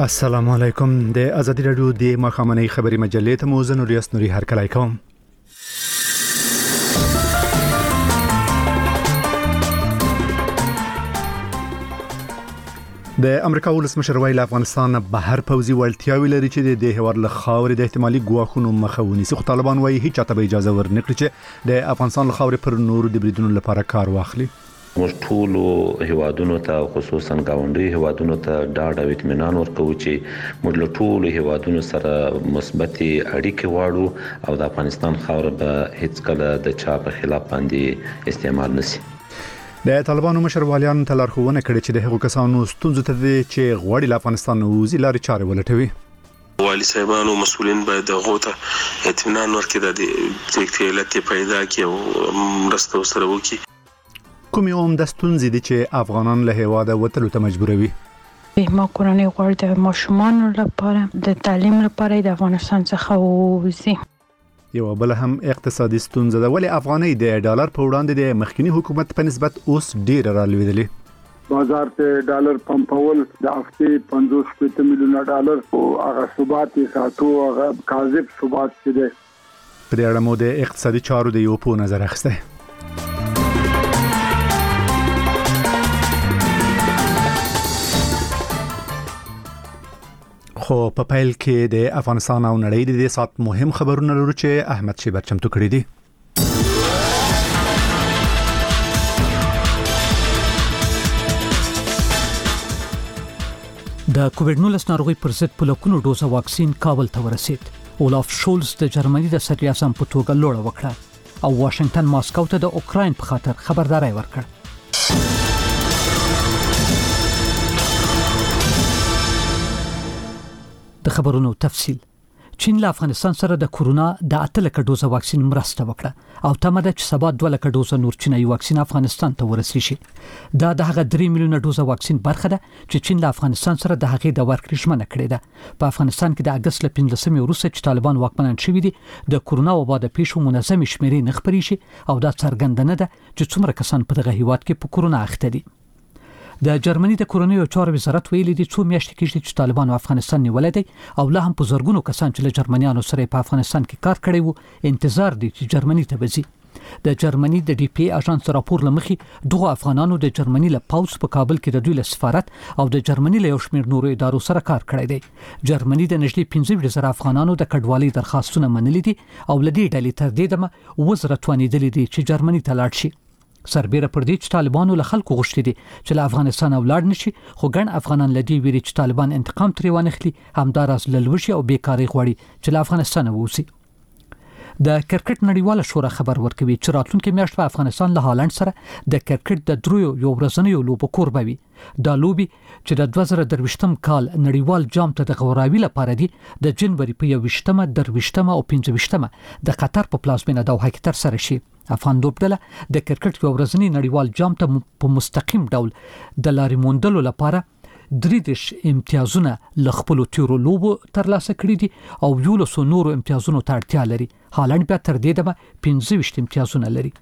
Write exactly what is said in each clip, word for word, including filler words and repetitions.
السلام علیکم. د ازادي رادیو د مخامنۍ خبري مجلې ته مو زه نوریاس نوري هرکلی کوم. د امریکا ولسمشر ویل افغانستان بهر پوزي وړتیاوي لري چې د هیواد له خاورې د احتمالي ګواښونو مخه ونیسي، خو طالبان وايي هیڅ چاته به اجازه ورنکړي چې د افغانستان له خاورې پر نورو د بریدونو لپاره کار واخلي. موږ ټول هیوادونو ته خصوصا گاونډي هیوادونو ته ډاډ او اطمینان ورکوو چې موږ له ټول هیوادونو سره مثبت اړیکې واړو او د افغانستان خاوره به هیڅ کله د چا په خلاف باندې استعمال نشي. د طالبانو مشر والیان ته لارښوونه کړې چې د هغو کسانو ستونزو ته چې غواړي له افغانستان ووځي لارې چارې ولټوي. والی صاحبانو مسؤلین باید غوته اطمینان ورکړي د دې علت پیدا کړي او مرسته سره وکړي. کومې هم د ستونزې دي چې افغانان له هیواده وتلو ته مجبوروي؟ ما کورنۍ غواړي د ماشومانو لپاره د تعلیم لپاره د افغانستان څخه ووځي. یو بل هم اقتصادي ستونزه ده، ولې افغانۍ د ډالر په وړاندې د مخکنی حکومت په نسبت اوس ډیر رالوېدلې. بازار ته ډالر پمپول د هفتې پنځوس میلیونه ډالر او هغه ثبات ساتو هغه کاذب ثبات چې ده. په دې اړه مو د اقتصادي چارو د یو په نظر اخیسته. خو په پیل کې د افغانستان او نړۍ د دې سات مهم خبرونه لرو چې احمد شیبر چمتو کړی دي. د کووډ نولس ناروغي پر ضد په لکونو ډوزه واکسین کابل ته ورسید. اولاف شولز د جرمني د صدر اعظم په توګه لوړه وکړه او واشنگټن ماسکو ته د اوکراین په خاطر خبرداري ورکړه. د خبرونو تفصيل. چین له افغانستان سره د کورونا د اته لک ډوزه واکسین مرسته وکړه او تمه ده چې سبا دوه لک ډوزه نور چینایي واکسین افغانستان ته ورسیږي شي. دا د هغه درې میلیونه ډوزه واکسین برخه ده چې چین له افغانستان سره د هغې د ورکړې ژمنه کړې ده. په افغانستان کې د اگست ل پنځلسمې وروسته چې طالبان واکمنان شوي دي د کورونا وبا د پیښو منظم شمیرې نه خبري شي او دا څرګندنه ده چې څومره کسان په دغه هیواد کې په کورونا اخته دي. د جرمني د کورونی او چارو وزارت ویلي دي څو میاشتې کېږي چې طالبان افغانستان نیولې دي او له هم په زرګونو کسان چې له جرمنیانو سره په افغانستان کې کار کړی وو انتظار دي چې جرمني ته وځي. د جرمني د ډي پی اژانس راپور لمخې دغه افغانانو د جرمني له پاوس په کابل کې د دوی له سفارت او د جرمني له یو شمېر نورو ادارو سره کار کړی دی. جرمني د نږدې پنځه زره افغانانو د کډوالۍ درخواستونه منلي دي او لدې ډلې تر دې دمه وزره توانیدلې دي چې جرمني ته لاړ شي. سربېره پر دې چې طالبانو له خلکو غوښتي دي چې له افغانستان ولاړ نشي، خو ګڼ افغانان لدی ویري چې طالبان انتقام ترې وانخلي، همداراز للوشي او بیکاری غواړي چې له افغانستان ووځي. د کرکټ نړیواله شورا خبر ورکوي چې راتلونکي میاشت په افغانستان له هالند سره د کرکټ د دریو یو ورځنیو لوبو کوربه وي. دا لوبي چې د دوه زره درویشتم کال نړیوال جام ته د غوراوي لپاره دي د جنوري په یوویشتمه، درویشتمه او پنځویشتمه د قطر په پلازمینه دوحه کې تر سره شي. افغان لوبډله د کرکټ یو ورځنی نړیوال جام ته په مستقیم ډول د لارې موندلو لپاره دریدش امتیازونه له خپل تیرو لوبو ترلاسه کړي دي او یولسو نورو امتیازونو ته اړتیا لري. هالند بیا تر دې دمه پنځه ویشت امتیازونه لري.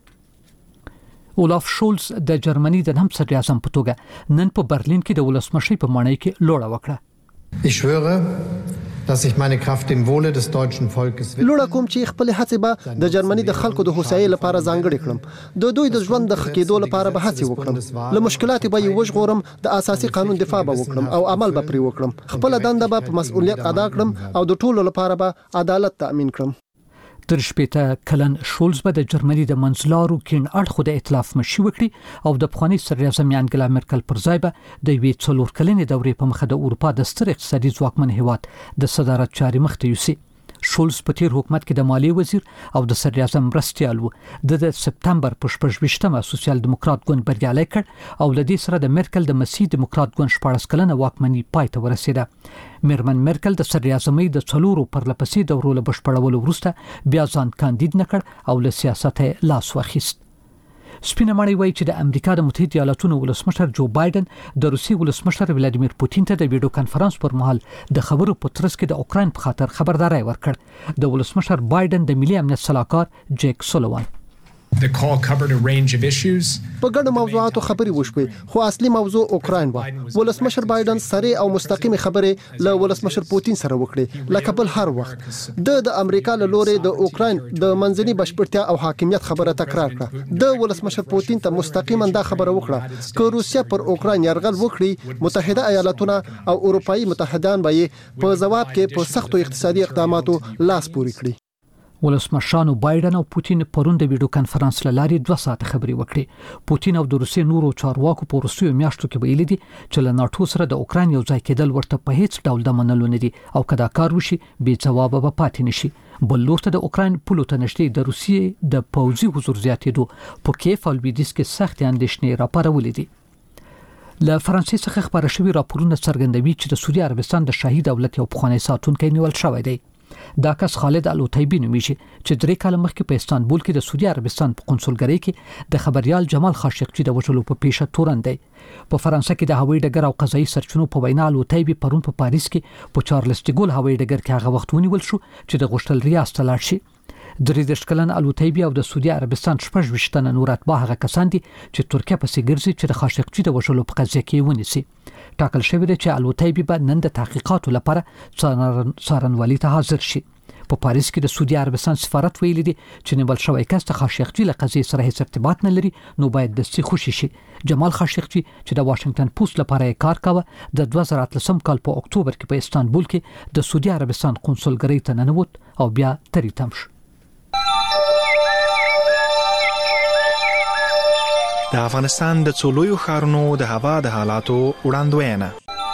اولاف شولز د جرمني د هم صدر اعظم په توګه نن په برلین کې د ولسمشر په مانای کې لوړه وکړه. Ich schwöre, dass ich meine Kraft dem Wohle des deutschen Volkes widme. لوړه کوم چې خپل هڅې به د جرمني د خلکو د هوسایي لپاره ځانګړي کړم. د دوی د ژوند د خکېدو لپاره به هڅې وکړم. له مشکلاتو به یې وژغورم، د اساسي قانون دفاع به وکړم او عمل به پرې وکړم. خپل دنده به په مسؤلیت ادا کړم او د ټولو لپاره به عدالت تأمین کړم. تر شپېته کلن شولز به د جرمني د منځلارو کین اړخو د ائتلاف مشي وکړي او د پخواني صدر اعظم انګلا مرکل پر ځای به د یوې څلور کلنې دورې په مخه د اروپا د ستر اقتصادي ځواکمن هیواد د صدارت چارې مخته یوسي. شولز په تیر حکومت کې د مالیې وزیر او د صدر اعظم مرستیال و. د سپتمبر په شپږویشتمه سوسیال دیموکرات ګوند بریالی کړ او له دې سره د مرکل د مسیح دیموکرات ګوند شپاړس کلنه واکمني پای ته ورسېده. میرمن مرکل د صدر اعظمۍ د څلورو پرلپسې دورو له بشپړولو وروسته بیا ځان کاندید نکړ او له سیاست لاس واخیست. سپینه مړی وایي چې د امریکا د متحده ایالاتونو ولسمشر جو بایدن د روسي ولسمشر ولادیمیر پوتین ته د ویډیو کانفرنس پر مهال د خبرو په ترڅ کې د اوکراین په خاطر خبرداري ورکړ. د ولسمشر بایدن د ملي امنیت صلاحکار جیک سولوان The call covered a range of issues. په ګڼو موضوعاتو خبرې وشوې خو اصلي موضوع اوکراین و. ولسمشر بایدن سره او مستقیم خبرې له ولسمشر پوتین سره وکړي لکه بل هر وخت. د د امریکا له لوري د اوکراین د منځني بشپړتیا او حاکمیت خبره تکرار کړه. د ولسمشر پوتین ته مستقیما دا خبره وکړه چې روسیا پر اوکراین یرغل وکړي متحده ایالاتونه او اروپאי متحدان به په جواب کې په سختو اقتصادي اقداماتو لاس پوري کړي. ولسمشرانو بایدن او پوتین پرون د ویډیو کانفرنس لاري دوه ساعت خبري وکړي. پوتین او د روسیې نورو چارواکو په روسیې میاشتو کې ویلي دي چې له ناتو سره د اوکراین یو ځای کېدل ورته په هیڅ ډول د منلو نه دي او کدا کار وشي بې جواب به پاتې نشي. بل لورته د اوکراین پولو ته نشټي د روسیې د پوځي حضور زیاتېدو په کیف او لویدیس کې سخت اندېښنې راپارولې دي. له فرانسې څخه خبره شوې راپورونه څرګندوي چې د سعودي عربستان د شاهي دولت یو پخوانی ساتونکی نیول شوی دی. دا کس خالد الوتیبی نومیږي چې درې کال مخکې په استانبول کې د سعودي عربستان په قونسلګرۍ کې د خبريال جمال خاشقجي د وژلو په پیښه تورن دی. په فرانسه کې د هوایي ډګر او قضایي سرچینو په وینا الوتیبی پرون په پاریس کې په چارلز ډیګول هوایي ډګر کې هغه وخت ونیول شو چې د غشتل ریاست لاړ شي. درې دېرش کلن الوتیبی او د سعودي عربستان شپږ ویشتنه نور اتباع هغه کسان دي چې ترکیه پسې ګرځي چې د خاشقجي د وژلو په قضیه کې ونیسي. ټاکل شوی دی چې الوتیبی به نن د تحقیقاتو لپاره څارنوالي ته حاضر شي. په پاریس کې د سعودي عربستان سفارت ویلي دي چې نیول شوی کس د خاشقجي له قضیې سره هیڅ ارتباط نه لري نو باید دستي خوشي شي. جمال خاشقجي چې د واشنگټن پوسټ لپاره کار کاوه د دوه زره اتلسم کال په اکتوبر کې په استانبول کې د سعودي عربستان قونسلګرۍ ته ننوت او بیا تری تم شو. د افغانستان د څولویو ښارونو د هوا د حالاتو وړاندوینه.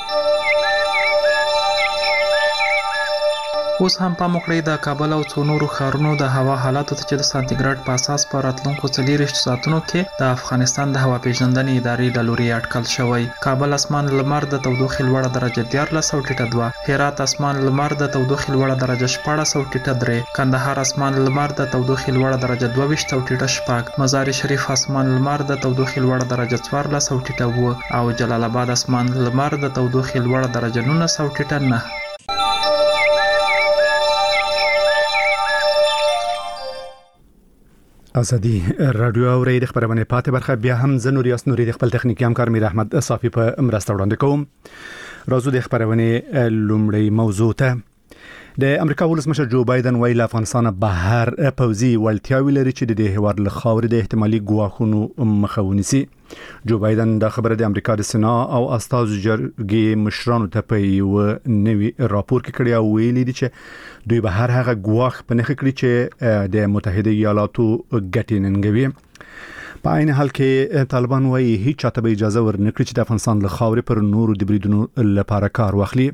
اوس هم په مخړې د کابل او څو نورو ښارونو د هوا حالاتو ته چې د سانتیګریډ په اساس په راتلونکو څلوېښتو ساعتونو کې د افغانستان د هوا پیژندنې ادارې له لوري اټکل شوی. کابل اسمان لمر د تودوخې لوړه درجه دیارلس او ټیټه دوه، هرات اسمان لمر د تودوخې لوړه درجه شپاړس او ټیټه درې، کندهار اسمان لمر د تودوخې لوړه درجه دوه ویشت او ټیټه شپږ، مزار شریف اسمان لمر د تودوخې لوړه درجه څوارلس او ټیټه اووه او جلال آباد اسمان لمر د تودوخې لوړه درجه نولس او ټیټه نه. ازادي رادیو او ریډ خبرونه پاتې برخه بیا هم زنور یاس نوري د خپل تخنیکی همکار میر احمد صافي په مرسته وړاندې کوم. راځو د خبرونه لومړی موضوع ته. د امریکا ولسمشر جو بایدن ویل افغانستان بهر پوځي وړتیاوې لري چې د هیواد له خاورې د احتمالي ګواښونو مخه ونیسي. جو بایدن د خبره د امریکا د سنا او استازو جرګې مشرانو ته په یو نوي راپور کې کړی او ویلي دي چې دوی به هر هغه ګواښ په نخښه کړی چې د متحده ایالاتو ګټې ننګوي. په عین حال کې طالبان وايي هیڅ چاته به اجازه ورنکړي چې د افغانستان له خاورې پر نورو د بریدونو لپاره کار واخلي.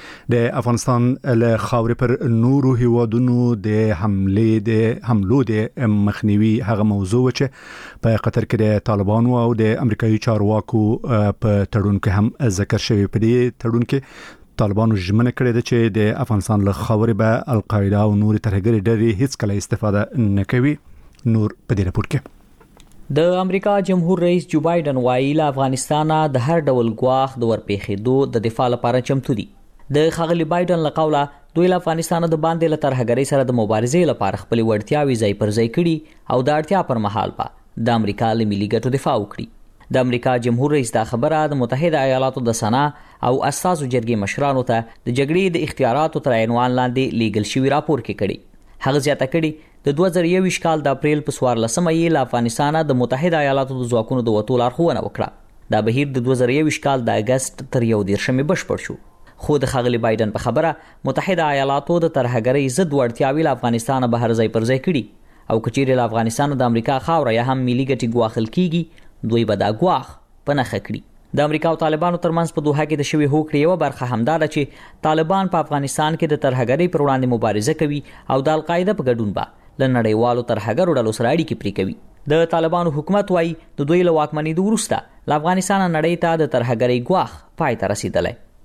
د افغانستان له خاورې پر نورو هیوادونو د حمله د حملو د مخنیوي هغه موضوع چې په قطر کې د طالبانو او د امریکایي چارواکو په تړون کې هم ذکر شوی. په دې تړون کې طالبانو ژمنه کړې ده چې د افغانستان له خاورې به القاعده او نور ترهګري ډلې هیڅ کله استفاده نه کوي. نور په دې راپور کې د امریکا جمهور رئیس جو بایدن وایي له افغانستان د هر ډول ګواښ د ورپېښېدو د دفاع لپاره چمتو دي. د خغلی بایدن له قوله دوی له افغانستان د باندې له ترهګرۍ سره د مبارزې لپاره خپل وړتیاوې ځای پر ځای کړي او د اړتیا پر مهال به د امریکا له ملي ګټو دفاع وکړي. د امریکا جمهور رئیس دا خبره د متحده ایالاتو د سنا او استازو جرګې مشرانو ته د جګړې د اختیاراتو تر عنوان لاندې لیږل شوی راپور کې کړي. هغه زیاته کړي د دوه زره یوویشت کال د اپریل په څوارلسمه یې له افغانستان د متحده ایالاتو د ځواکونو د وتو لارښوونه وکړه. دا بهیر د دوه زره یوویشت کال د اگست تر یو دېرشمې بشپړ شو. خو د خغلی بایدن په خبره متحده ایالاتو د ترهګرۍ ضد وړتیاوې له افغانستان بهر ځای پر ځای کړي او کچېرې له افغانستان د امریکا خاوره یا هم ملي ګټې ګواښل کیږي دوی به دا ګواښ په نښه کړي. د امریکا او طالبانو ترمنځ په دوحه کې د شوې هوکړې یوه برخه همدا ده چې طالبان په افغانستان کې د ترهګرۍ پر وړاندې مبارزه کوي او د القاعده په ګډون به له نړیوالو ترهګرو ډلو سره اړیکې پرې کوي. د طالبانو حکومت وایي د دوی له واکمنېدو وروسته له افغانستان نړۍ ته د ترهګرۍ ګواښ پای ته رسېدلی.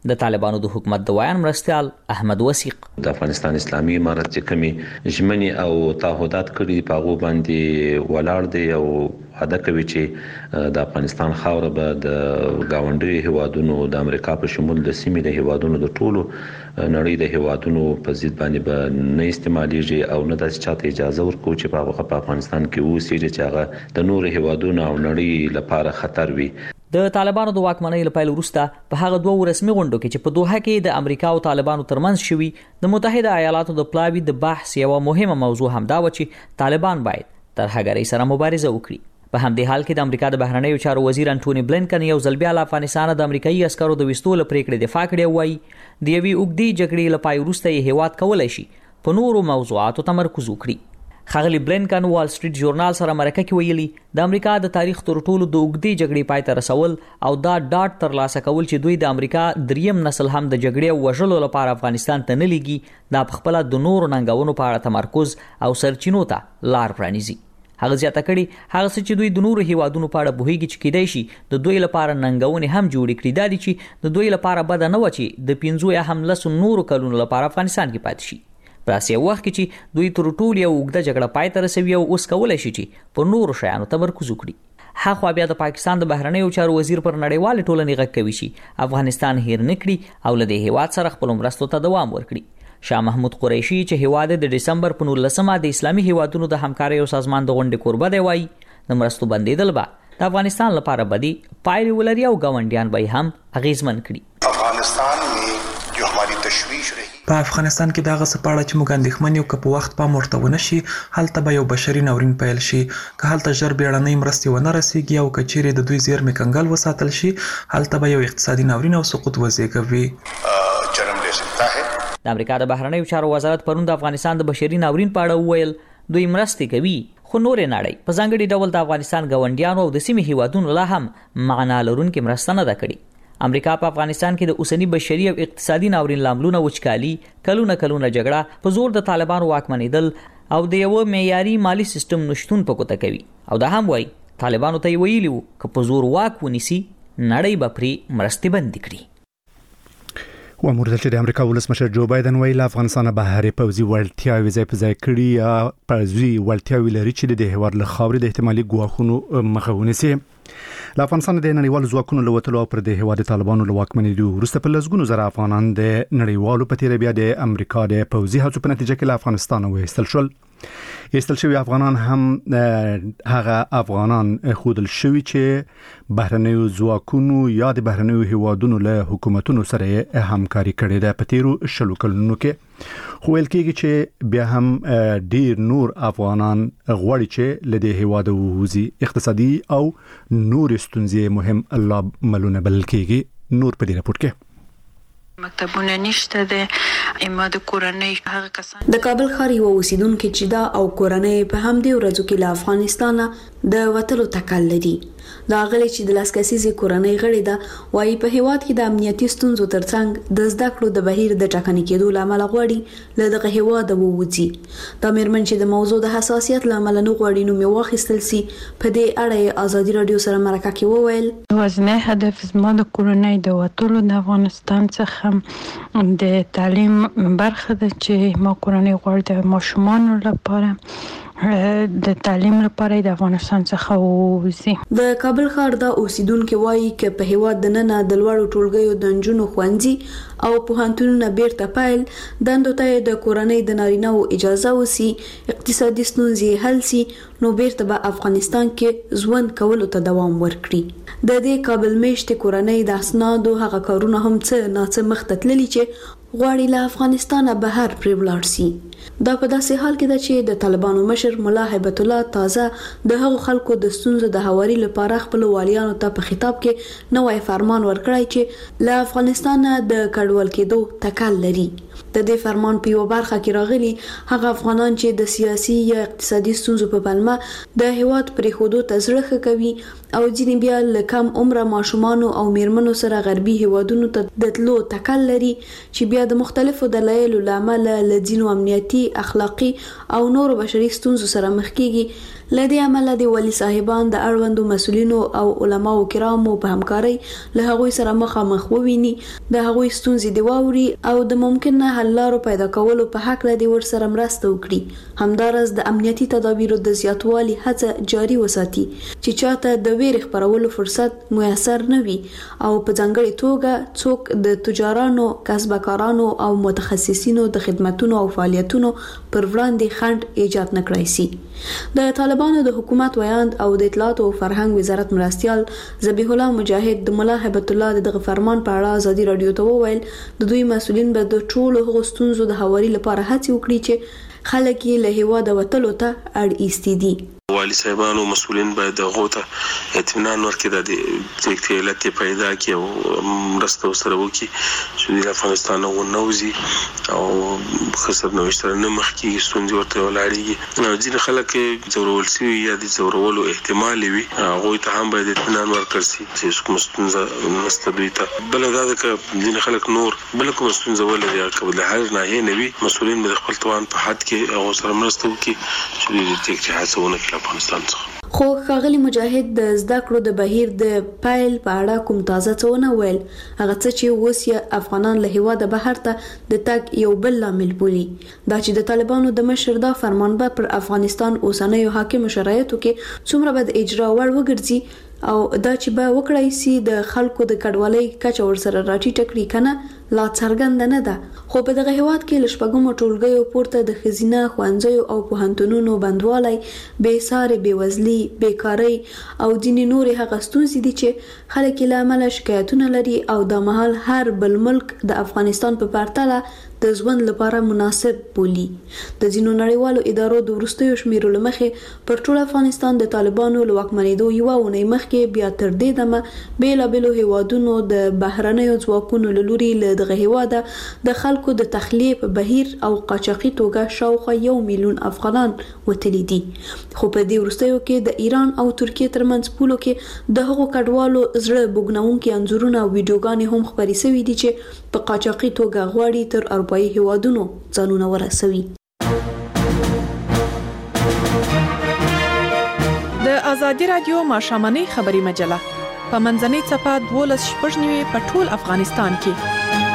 د طالبانو د حکومت د وایان مرستيال احمد وثیق د افغانستان اسلامي امارت چې کمی ژمنې او تعهدات کړي په هغه باندې ولاړ دي او وعده کوي چې د افغانستان خاوره به د گاونډي هیوادونو د امریکا په شمول د سیمې د هیوادونو د ټولو نړۍ د هیوادونو په ضد باندې به نه استعماليږي او نه د چاته اجازه ورکوي چې په هغه په افغانستان کې اوسېږي چې هغه د نور هیوادونو او نړۍ لپاره خطر وي. د طالبانو د واکمنۍ لپاره وروسته په هغه دوه رسمي غونډو کې چې په دوحه کې د امریکا او طالبانو ترمنځ شوي د متحده ایالاتو د پلاوی د بحث یو مهمه موضوع هم دا و چې طالبان باید ترهګرۍ سره مبارزه وکړي. په همدې حال کې د امریکا د بهرنیو چارو وزیر انټونی بلنکن یو ځل بیا له افغانستان د امریکایي عسکرو د وستو لپاره پریکړه دفاع کړې وای د یوې اوږدې جګړې لپاره وروسته یې هیواد کولای شي په نورو موضوعاتو تمرکز وکړي. خغلی بلنکن وال سټریټ ژورنال سره مرکه کې ویلي د امریکا د تاریخ تر ټولو د اوږدې جګړې پای ته رسول او دا ډاټ ترلاسه کول چې دوی د امریکا دریم نسل هم د جګړې او وژلو لپاره افغانستان ته نه لګي دا په خپل د نورو ننګونو په اړه تمرکز او سرچینو ته لار پرانیزي. هغه زیاته کړي هغه څه چې دوی د نورو هیوادونو په اړه بوهیږي چې کېدای شي د دوی لپاره ننګونې هم جوړې کړي دا دي چې د دوی لپاره بد نه و چې د پنځو یا هم لسو نورو کلونو لپاره افغانستان کې پاتې شي. په اسیا وخت کې چې دوی تر ټولو یو وګړه جګړه پای ته رسوي او اوس کولای شي چې په نورو شیانو تمرکز وکړي. هغه بیا د پاکستان د بهرنیو چارو وزیر پر نړیوال ټولنې غږ کوي چې افغانستان هیر نکړي او له دې هیواد سره خپل مرستو ته دوام ورکړي. شاه محمود قریشي چې هیواد د دسمبر په نولسمه د اسلامي هیوادونو د همکارۍ او سازمان د غونډې کوربه دی وایي د مرستو بندیدل به د افغانستان لپاره بدی پایلې ولري او ګاونډیان به هم اغیزمن کړي. افغانستان में जो हमारी तशवीश रही په افغانستان کې دغه سپاړه چې موږ اندېښمن یو که په وخت پام ورته ونه شي هلته به یو بشري ناورین پیل شي که هلته ژر بیړنۍ مرستې ونه رسیږي او که چیرې د دوی زیرمې کنګل وساتل شي هلته به یو اقتصادي ناورین او سقوط وزېږوي. جنم ले सकता है. د امریکا د بهرنیو چارو وزارت پرون د افغانستان د بشري ناورین په اړه وویل دوی مرستې کوي خو نورې نړۍ په ځانګړي ډول د افغانستان ګاونډیانو او د سیمې هیوادونو لا هم معنا لرونکې مرسته نه ده کړې. امریکا په افغانستان کې د اوسنی بشري او اقتصادي ناورین لاملونه وچکالي کلونه کلونه جګړه په زور د طالبانو واکمنېدل او د یو معیاري مالی سیستم نشټون په کوته کوي او دا هم وایي طالبانو ته ویلي وو که په زور واک ونیسي نړۍ به پرې مرستې بند کړي. و امر چې د امریکا ولسمشر جو بایدن ویل افغانستان بهر پوزي ولټیاوي ځای په ځای کړي یا پوزي ولټیاوي لري چې د هیواد له خاورې د احتمالي ګواښونو مخه ونیسي. له افغانستان د نړیوالو ځواکونو له وتلو پر د هیواد طالبانو له واکمنېدو وروسته په لسګونو زره افغانان د نړیوالو په تیر بیا د امریکا د پوزي هڅو په نتیجه کې له افغانستان وایستل شول. ایستل شوی افغانان هم هغه افغانان خودل شوی چې بهرنیو ځواکونو یا د بهرنیو هیوادونو له حکومتونو سره همکاري کړې ده په تیرو شلو کلونو کې خو ویل کېږي چې بیا هم ډیر نور افغانان غواړي چې له دې هیواد ووځي. اقتصادي او نور ستونزې مهم لاملونه بلل کېږي. نور په دې راپور کې مکتبونه نشته د اماده کورنۍ هغه کسان د کابل ښار یو اوسیدونکو چې دا او کورنۍ په همدې ورځو کې له افغانستان د وټلو تکل لري. دا غلي چې د لاسکسيزي کورنۍ غړي ده وايي په هیواد کې د امنیتي ستونزو ترڅنګ د زده کړو د بهیر د ټاکنې کېدو لامل غواړي له دغه هیواد ووځي. دا مېرمن چې د موضوع د حساسیت لامل نه غواړي نو مې واخیستل سي په دې اړه ازادي رادیو سره مرکه کې وویل وزنه هدف زما د کورنۍ د وټلو د افغانستان څخه د تعلیم برخه ده چې ما کورنۍ غواړي د ماشومان لپاره د تعلیم لپاره د افغانستان څخه ووځي. د کابل ښار د اوسیدونکو وایي چې په هیواد د نن د لوړو ټولګیو د نجونو خوندې او پوهنتونونو بیرته پایل دندو ته د کورنۍ د نارینه او اجازه وسی اقتصادي ستونزې حل سي نو بیرته به افغانستان کې ژوند کولو ته دوام ورکړي. د دې کابل میشت کورنۍ د اسنادو هغه کارونه هم څه نه څه مختتللی چې غواړي له افغانستان بهر پرې ولاړ سي. دا په داسې حال کې ده چې د طالبانو مشر مولا هیبت الله تازه د هغو خلکو د ستونزو د هواري لپاره خپل والیانو ته په خطاب کې نوې فرمان ورکړی چې له افغانستان د کډوال کېدو تکل لري. د دې فرمان په یو برخه کې راغلي هغه افغانان چې د سیاسي یا اقتصادي ستونزو په پلمه د هیواد پرې خودو تزرخه کوي او ځینې بیا له کم عمره ماشومان او میرمنو سره غربي هیوادونو ته د تلو تکل لري چې بیا د مختلفو دلایلو لامل له ځینو امنیتي اخلاقی او نور بشري ستونزو سره مخ کیږي. لدې عمله د ولی صاحبان د اړوندو مسولینو او علماو کرامو په همکارۍ له هغوی سره مخامخ وویني د هغوی ستونزې د واوري او د ممکن حل لارو پیدا کولو په حق لدې ور سره مرسته وکړي. همدارس د امنیتي تدابیرو د زیاتوالي هڅه جاري وساتي چې چاته د ویرې خپرولو فرصت میسر نه وي او په ځانګړي توګه څوک د تجارانو، کسبکارانو او متخصصینو د خدماتونو او فعالیتونو پر وړاندې خنډ ایجاد نه کړای شي. د طالبانو د حکومت ویاند او د اطلاعات او فرهنګ وزارت مرستيال ذبیح الله مجاهد د مولا هبت الله دغه فرمان په اړه ازادي رادیو ته وویل د دوی مسولین به د ټولو هغو ستونزو د هواري لپاره هڅه وکړي چې خلک یې له هیواده وتلو ته اړ ایستي دي. والی صاحبان او مسؤلین باید دغه ته اطمینان ورکړي د دې علت پیدا کی او مرسته سره وکړي چې د افغانستان او نوزي او خسر نوښتره نه مخکې ستونزې ورته ولاړېږي. ځینې خلک ضرورل سي یا د ضرورولو احتمال وي هغه ته هم باید اطمینان ورکړي چې کوم ستونزه نشته دوی ته. بل دا د ځینې خلک نور بل کوم ستونزه ولري کله د هر نه نه وي مسؤلین به خپل توان په حد کې هغه سره مرسته وکړي چې د دې هڅه ونه کړي افغانستان څخه. خو ښاغلي مجاهد د زده کړو د بهیر د پایل په اړه کوم تازه څه نه ویل. هغه څه چې اوس یې افغانان له هیواده بهر ته د تګ یو بل لامل بولي دا چې د طالبانو د مشر دا فرمان به پر افغانستان اوسنیو حاکم شرایطو کې څومره به د اجرا وړ وګرځي او دا چې به وکړای سي د خلکو د کډوالۍ کچه ور سره راټیټه کړي کنه لا څرګند نه ده. خو په دغه هیواد کې لشپګمو ټولګیو پورته د خزینه خوانځيو او پوهنتونونو بندوالای بې ساري بېوزلي بیکاری او ځینې نورې هغه ستونزې دي چې خلک له عمله شکایتونه لري او د مهال هر بل ملک د افغانستان په پرتله د ژوند لپاره مناسب بولي. د ځینو نړیوالو ادارو د وروستیو شمیرو لمخې پر ټول افغانستان د طالبانو له واکمنېدو یوه اونۍ مخکې بیا تر دې دمه بیلابیلو هیوادونو د بهرنیو ځواکونو له لوري له دغه هیواده د خلکو د تخلیه په بهیر او قاچاقي توګه شاوخوا یو میلیون افغانان وتلي دي. خو په دې وروستیو کې د ایران او ترکیه ترمنځ پولو کې د هغو کډوالو زړه بوګنونکي انځورونه او ویډیوګانې هم خپرې شوي دي چې په قاچاقي توګه غواړي تر اروپایي هیوادونو ځانونه ورسوي. د ازادي رادیو ماشامنۍ خبري مجله په منځنۍ صفحه دولس شپږ نیوي په ټول افغانستان کې.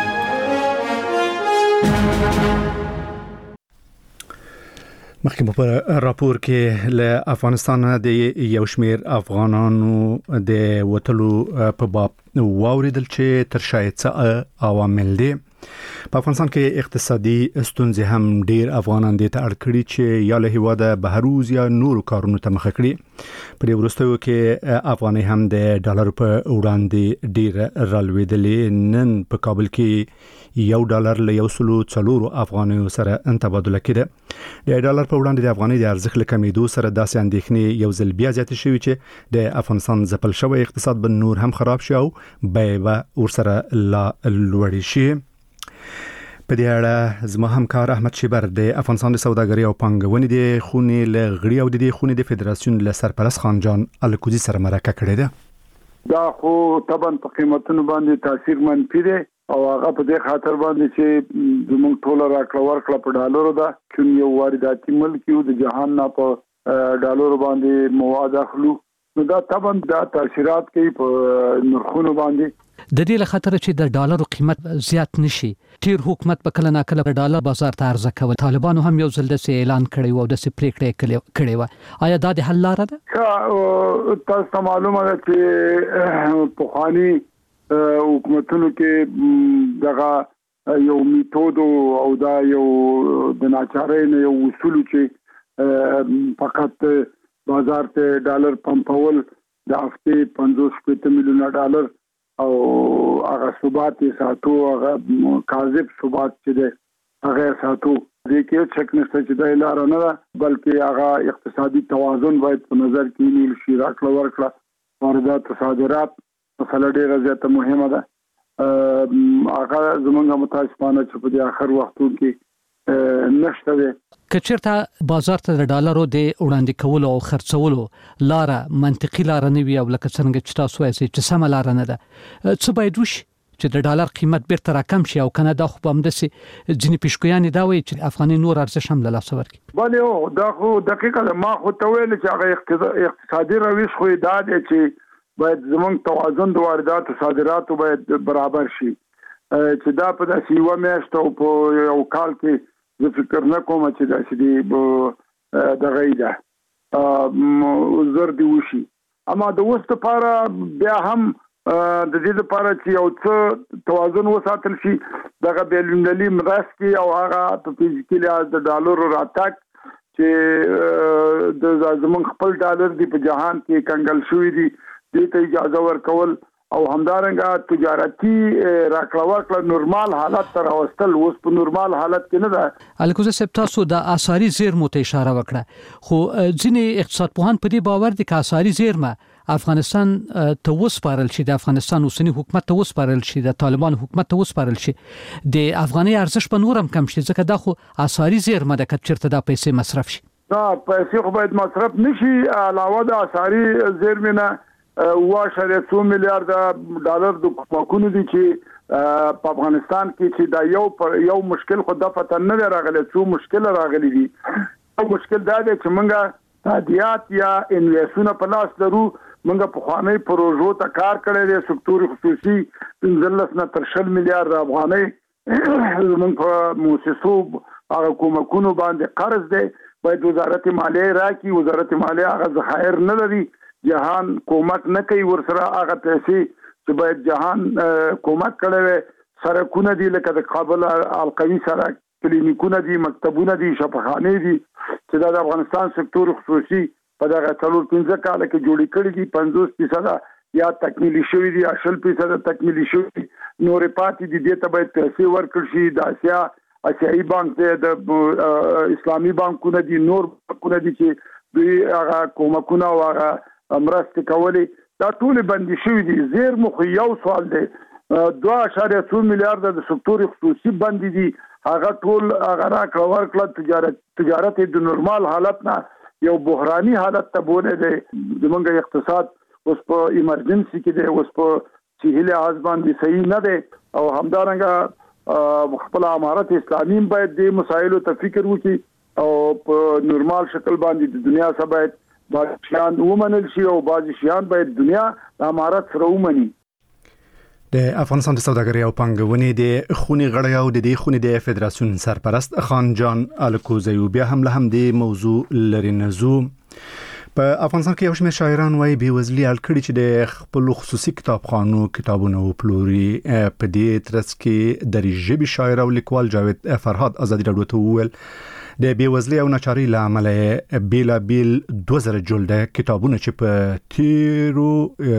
مخکې په راپور کې له افغانستان د یو شمیر افغانانو د وټلو په باب واوریدل چې تر شاید څه عوامل دي. په افغانستان کې اقتصادي ستونزې هم ډیر افغانان دي ته اړ کړي چې یا له هیواده بهروز یا نور کارونو ته مخ کړي. په دې وروستیو کې افغاني هم د ډالر په وړاندې ډیر رالوېدلې. نن په کابل کې یو ډالر له یو سلو څلورو افغانیو سره تبادله کېده. د ډالر په وړاندې د افغاني د ارزښت لکمېدو سره داسې اندېښنې یو ځل بیا زیاتې شوې چې د افغانستان ځپل شوی اقتصاد به نور هم خراب شي او بیې به ورسره لا لوړې شي. په دې اړه زما همکار احمد شیبر د افغانستان د سوداګرۍ او پانګونې د خونې له غړي او د خونې د فدراسیون له سرپرست خان جان الکوزي سره مرکه کړې ده. دا خو طبعا په قیمتونو باندې تاثیر منفي دی او هغه په دې خاطر باندې چې زموږ ټول راکړه ورکړه په ډالرو ده چې یو وارداتي ملک یو د جهان نه په ډالرو باندې مواد اخلو نو دا طبعا دا تاثیرات کوي په نرخونو باندې. د دې لخاطر چې د ډالرو قیمت زیات نشي تیر حکومت په کله ناکله په ډالر بازار ته عرضه کوي. طالبانو هم یو ځل د اعلان کړی و او د سپریکړې کړی و. آیا دا د حل لاره ده؟ تاسو معلومه ده چې په خاني حکومتونو کې دغه یو میتود او دا یو د ناچارۍ نه یو اصول چې فقط بازار ته ډالر پمپول د هفته پنځوس شپږ میلیونه ډالر او هغه ثبات ساتو هغه کاذب ثبات چې ده هغه ساتو دې کې څک نشته چې دا لار نه ده بلکې هغه اقتصادي توازن باید په نظر کې نیول شي. راکړه ورکړه واردات او صادرات مسله ډیره زیاته مهمه ده هغه زمونږ متاسفانه چې په دې اخر وختو کې نشته ده. کچرته بازار ته د ډالرو د وړاندې کولو او خرڅولو لار منطقي لار نه وي او لکه څنګه چې تاسو وایي چې سم لار نه ده، څه باید وشي چې د ډالر قیمت بیرته راکم شي او کنه دا خو به همداسې ځینې پیشګویانې دا وایي چې افغاني نور ارزښت هم له لاسه ورکړي. بله او دا خو دقیقه ده. ما خو ته ویل چې هغه اقتصادي روش خو دا دی چې باید زمونږ توازن د واردات او صادراتو باید برابر شي، چې دا په داسې یوه میاشت او په یو کال کې زه فکر نه کوم چې داسې دی دغه ده زر دی وشي. اما د اوس لپاره بیا هم د دې لپاره چې یو څه توازن وساتل شي دغه بین‌المللي مرستې او هغه په فزیکي لحاظ د ډالرو راتګ چې د زمونږ خپل ډالر دی په جهان کې کنګل شوی دی دې ته اجازه ورکول او همدارنګه تجارتي راکړه ورکړه نورمال حالت ته راوستل. اوس په نورمال حالت کې نه ده. الکوزه سپ تاسو د آثاري زیرمو ته اشاره وکړه، خو ځینې اقتصاد پوهان په دې باور دي چې آثاري زیرمه افغانستان ته وسپارل شي، د افغانستان اوسنی حکومت ته وسپارل شي، د طالبان حکومت ته وسپارل شي، د افغاني ارزښت په نورم کم شي، ځکه دا خو آثاري زیرمه د کچرته د پیسې مصرف شي. دا پیسې خو باید مصرف نشي. علاوه د آثاري زیرمه واشه څو میلیارډ ډالر د کومکونو دي چې په افغانستان کې چې دا یو پر یو مشکل خو د پته نه راغلی، څو مشکل راغلي دي. او مشکل دا دی چې موږ تادیات یا انویسونه په لاس لرو، موږ په خواني پروژو ته کار کړی دی، سکتور خصوصي پنځلس نه تر شل میلیارډ افغانۍ موږ په موسسو هغه کومکونو باندې قرض دی، باید وزارت مالیه راکړي. وزارت مالیه هغه ذخایر نه لري، جهان کومک نه کوي ورسره. هغه پیسې چې باید جهان کومک کړي، سرکونه دي لکه د کابل القوي سره، کلینیکونه دي، مکتبونه دي، شفاخانې دي چې د افغانستان سکتور خصوصي په دغه څلور پنځه کال کې جوړې کړې دي. پنځوس فیصد یا تکمیلي شوی دي، شل فیصد تکمیلي شوی دي، نورې پاتې دي. دې ته باید پیسې ورکړل شي. د اسیا اسیایي بانک دی، د اسلامي بانکونه دي، نور بانکونه دي چې دوی هغه کومکونه او هغه مرستې کولې، دا ټول بندي شوی دي. زیرمو خو یو سوال دی، دوه اشاریه څو میلیارډ د سکتور خصوصي بندي دي، هغه ټول هغه راکړه ورکړه. تجارت تجارت د نورمال حالت نه یو بحراني حالت ته بوله دی. زمونږ اقتصاد اوس په ایمرجنسي کې دی، اوس په صحي لحاظ باندې صحیح نه دی. او همدارنګه خپل امارت اسلامي باید د مسایلو ته فکر وکړي او په نورمال شکل باندې د دنیا سره باید باید شیان ومنل شي او بعضی شیان باید دنیا د امارت سره ومني. د افغانستان د سوداګرۍ او پانګونې د خونې غړی او د دې خونې د فدراسیون سرپرست خان جان الکوزی بیا هم له هم د موضوع لري نزو. په افغانستان کې یو شمېر شاعران وايي بېوزلي اړ کړي چې د خپل خصوصي کتابخانو کتابونه وپلوري. په دې ترڅ کې د ژبې شاعر او لیکوال جاوید فرهاد ازادي راډیو ته وویل د بیوزلي او ناچارۍ له امله بیلا بیل دوه زره جلده کتابونه چې په تیرو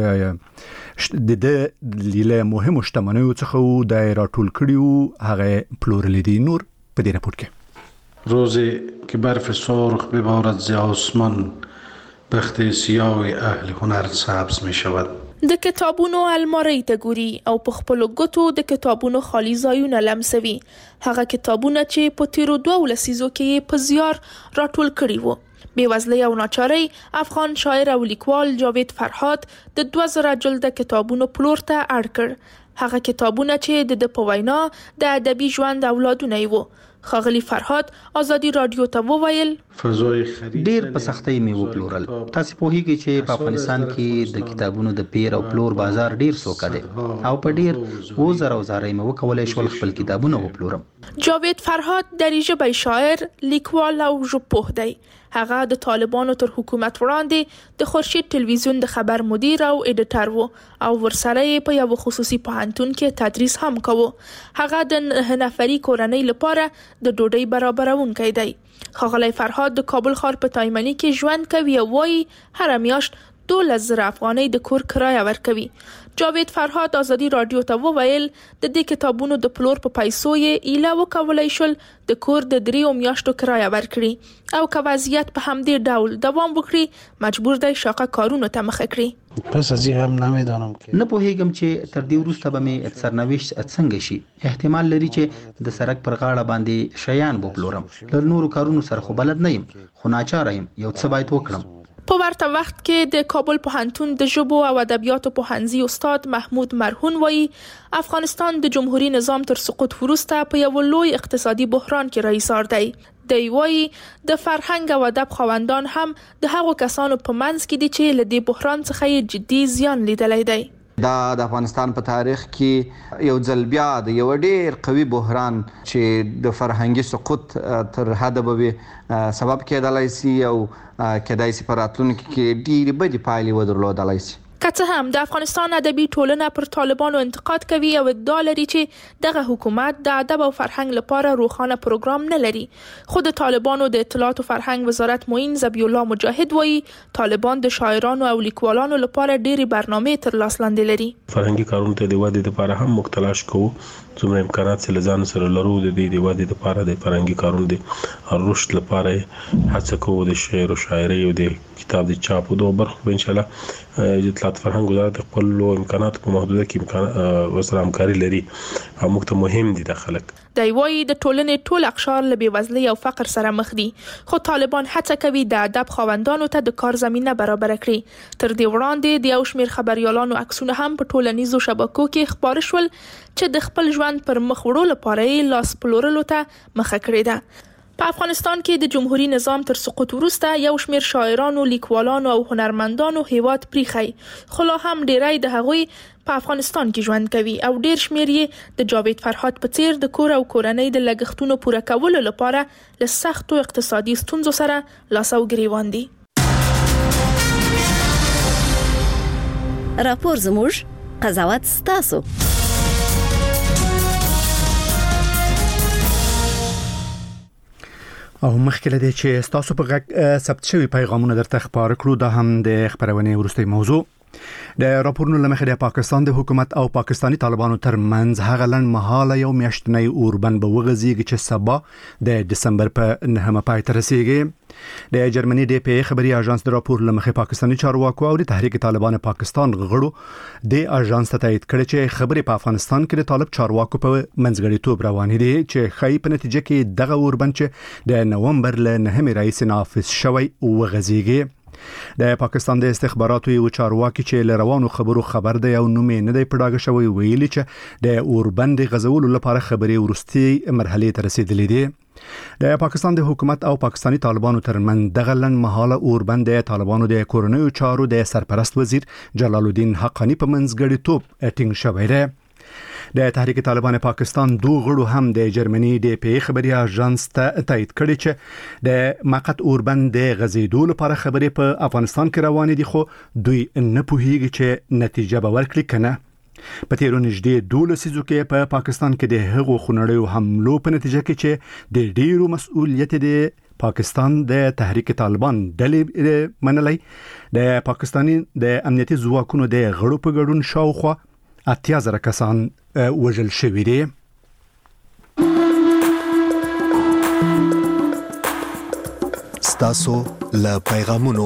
د د له مهمو شتمنیو څخه د راټول کړیو هغه پلورل دي. نور په دې راپور کې روزی که برف سرخ ببارد ز آسمان بخت سیاه اهل هنر سبز می شود. د کتابونو الماری ته ګوري او په خپل ګوتو د کتابونو خالی ځایونه لمسوي. هغه کتابونه چې په تیرو دوه لسیزو کې په زیار راټول کړي وو. بیوزلي او ناچارۍ افغان شاعر او لیکوال جاوید فرهاد د دوه زره جلده کتابونو پلور ته اړ کړ. هغه کتابونه چې د په وینا د ادبي ژوند اولادونه وو. خاغلی فرهاد ازادي رادیو ته وویل ډیر په سختۍ می وپلورل. تاسو په هیګي چې په افغانستان کې د کتابونو د پیر او پلور بازار ډیر سوکه دی او په ډیر وزر او زارې مو کولای شول خپل کتابونه وپلورم. جاوید فرهاد د ژبې شاعر، لیکوال او ژبپوه دی. هغه د طالبانو تر حکومت وړاندې د خورشید ټلویزیون د خبر مدیر او ایډیټر وو او ورسره په یو خصوصي پوهنتون کې تدریس هم کوي. هغه د نه نفري کورنۍ لپاره د ډوډۍ برابرونکی دی. خاغلی فرهاد د کابل ښار په تایمني کې ژوند کوي او وايي هر میاشت دولس زره افغانۍ د کور کرایه ورکوي. جاوید فرهاد ازادي رادیو ته وویل د دې کتابونو د پلور په پیسو یې ایله وکولای شول د کور د دریو میاشتو کرایه ورکړي او که وضعیت په همدې ډول دوام وکړي مجبور دی شاقه کارونو ته مخه کړي. پس از هم نمیدانم که نه پوهیږم چې تر دې وروسته به مې سرنوشت څنګه شي. احتمال لري چې د سړک پر غاړه باندې شیان وپلورم. له نورو کارونو سره خو بلد نه یم، خو ناچاره یم، یو څه باید وکړم. په ورته وخت کې د کابل پوهنتون د ژبو او ادبیاتو پوهنځي استاد محمود مرهون وایي افغانستان د جمهوریت نظام تر سقوط وروسته په یو لوی اقتصادي بحران کې راایسار دی. دی وایي د فرهنګ او ادب خاوندان هم د هغو کسانو په منځ کې دي چې له دې بحران څخه یې جدي زیان لیدلی دی. دا د افغانستان په تاریخ کې یو ځل بیا د یو ډیر قوي بحران چې د فرهنګي سقوط تر حد به سبب کېدلای شي او کېدای شي په راتلونکي کې ډېرې بدې پایلې ودرلودلی شي. که څه هم د افغانستان ادبي ټولنه پر طالبانو انتقاد کوي او ادعا لري چې دغه حکومت د ادب او فرهنګ لپاره روښانه پروګرام نه لري، خو د طالبانو د اطلاعات او فرهنګ وزارت معین ذبیح الله مجاهد وایي طالبان د شاعرانو او لیکوالانو لپاره ډېرې برنامې تر لاس لاندې لري. فرهنګي کارونو ته د ودې لپاره هم موږ تلاش کوو، څومره امکانات چې لزان سره لرو د دې د ودې لپاره د فرهنګي کارونو د رشد لپاره هڅه کوو. د شعر او شاعري او د کتاب د چاپ او د برخو ان شاء الله د اطلاعات فرهنګ وزارت خپل امکانات په محدوده کې امکان وسره همکاري لري او موږ ته مهم دي د خلک. دی وایي د ټولنې ټول اقشار له بېوزلۍ او فقر سره مخ دي، خو طالبان هڅه کوي د ادب خاوندانو ته د کار زمینه برابر کړي. تر دې وړاندې د یو شمېر خبريالانو عکسونه هم په ټولنیزو شبکو کې خپاره شول چې د خپل ژوند پر مخ وړو لپاره یې لاس پلورلو ته مخه کړې ده. په افغانستان کې د جمهوریت نظام تر سقوط وروسته یو شمېر شاعرانو، لیکوالانو او هنرمندانو هیواد پریخي، خو لا هم ډیری د هغوی په افغانستان کې ژوند کوي او ډیر شمېر یې د جاوید فرهاد په څیر د کور او کورنۍ د لګښتونو پوره کولو لپاره له سختو اقتصادي ستونزو سره لاس او ګریوان دي. راپور زموږ، قضاوت ستاسو. او مخکې لدې چې ستاسو په غږ ثبت شوی پیغامونه درته خبر کړو، دا هم د خبرونې ورستۍ موضوع. د راپورونو لمخې د پاکستان د حکومت او پاکستانی طالبانو ترمنځ هغه لنډ مهاله یو میاشتنی اوربند به وغځيږي چې سبا د دسمبر په نهمه پای ته رسیږي. د جرمني ډي پی خبري اژانس د راپور لمخې پاکستانی چارواکو او د تحریک طالبان پاکستان غړو د اژانس ته تایید کړی چې خبري په افغانستان کې د طالب چارواکو په منځګړیتوب روانې دي چې خای په نتیجه کې دغه اوربند چې د نومبر له نهمه رئیس نافذ شوی وغځيږي. د پاکستان د استخباراتو یو چارواکي چې له روانو خبرو خبر دی او نوم یې نه دی پړاګه شوی، ویلي چې د اوربند غزولو لپاره خبري ورستي مرحله ته رسیدلې دي. د پاکستان د حکومت او پاکستانی طالبانو ترمنځ دغه لنډ مهاله اوربند د طالبانو د کورنیو چارو د سرپرست وزیر جلال الدین حقانی په منځګړیتوب ټینګ شوی دی. د تحریک طالبان پاکستان دوه غړو هم د جرمني ډي پی خبري اژانس ته تایید کړی چې د مقت اوربند د غزیدو لپاره خبري په افغانستان کې روانې دي، خو دوی نه پوهیږي چې نتیجه به ورکړي کنه. په تیرو نږدې دوه لسیزو کې په پاکستان کې د هغو خونړیو حملو په نتیجه کې چې د ډیرو مسؤلیت د پاکستان د تحریک طالبان ډلې منلای، د پاکستاني د امنیتي ځواکونو د غړو په ګډون شاوخوا اتیا زره کسان وژل شوي دي. ستاسو له پیغامونو.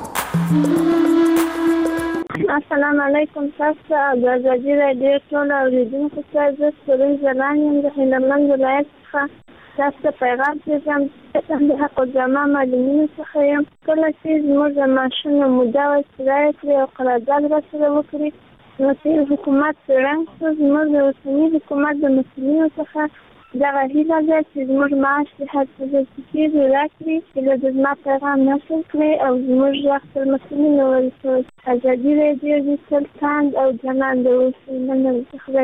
السلام علیکم، تاسو د ازادي راډیو ټول اوریدونکو ته زه سرور زلان یم د هلمند ولایت څخه تاسو پیغام پیغام د حق الجماع معلومینو څخه یم. کله چې زموږ د ماشومانو موده وسیله کړي او قرارداد راسره وکړي، نو چې حکومت څنګه زموږ د اوسني حکومت د مسؤلینو څخه دغه هیله ده چې زموږ معاش د هر څه د سپېږو راکړي چې د زما پیغام نشر کړي او زموږ غږ تر مسؤلینو ورسوي. ازادي راډیو د سلطان او جنان د اوسني منل څخه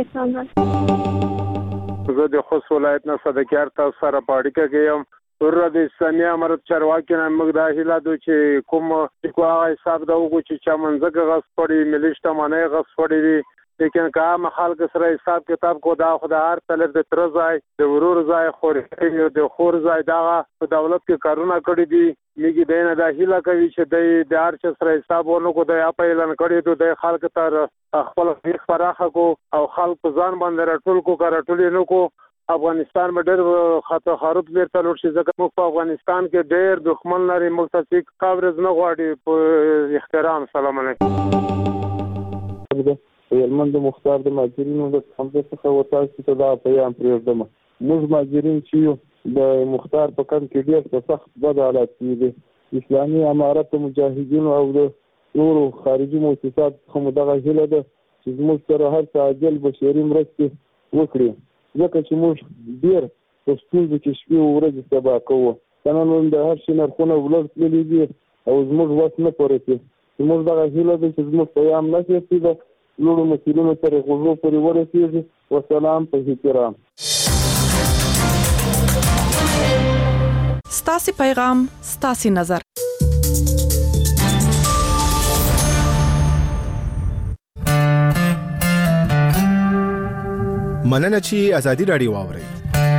راځم. زه د خوست ولایت نه صدقیار تاسو سره په اړیکه کې یم. ور د اسلامي امارت چارواکي نه موږ د هیله دوی چې کوم کو حساب دا وګورو چې چا منځګه غصب پړي مليشته باندې غصب پړي، لیکن که خلک سره حساب کتاب کو دا خدای طلب د تر ځای د ورور ځای خوري د خور ځای دا په دولت کې کارونه کړی دي. میګي دینه د هیله کوي چې د هر څه سره حساب ورنکو د اپ اعلان کړی ته د خلک تر خپل فراخه کو او خلک ځان باندې راټول کو راټول نه کو افغانستان به ډېر خطر خراب بیرته لور شي ځکه موږ په افغانستان کې ډېر دښمن لري موږ ته چې قبرز نه غواړي په احترام. سلام علیکم. هلمند مختار د ماجرینو د حمزه څخه وتاسو ته دا پیغام پرېږدم. موږ ماجرین چې د مختار په کم کې ډېر په سخت بد حالات کې دي. اسلامي امارت مجاهدینو او د نورو خارجي مؤسسات څخه مو دغه هیله ده چې موږ سره هر څه عاجل بشري مرستې وکړي ځکه چې موږ ډېر په ستونزو کې شپې او ورځې سبا کوو. که نن د هر شي نرخونه ولړ تللي دي او زموږ وس نه پورې زموږ دغه هیله ده چې زموږ پیغام نشي د لوړو مسیلونو سره غوږو پورې ورسېږي. وسلام په احترام. ستاسو پیغام ستاسو نظر. مننه چې ازادي رادیو واوري.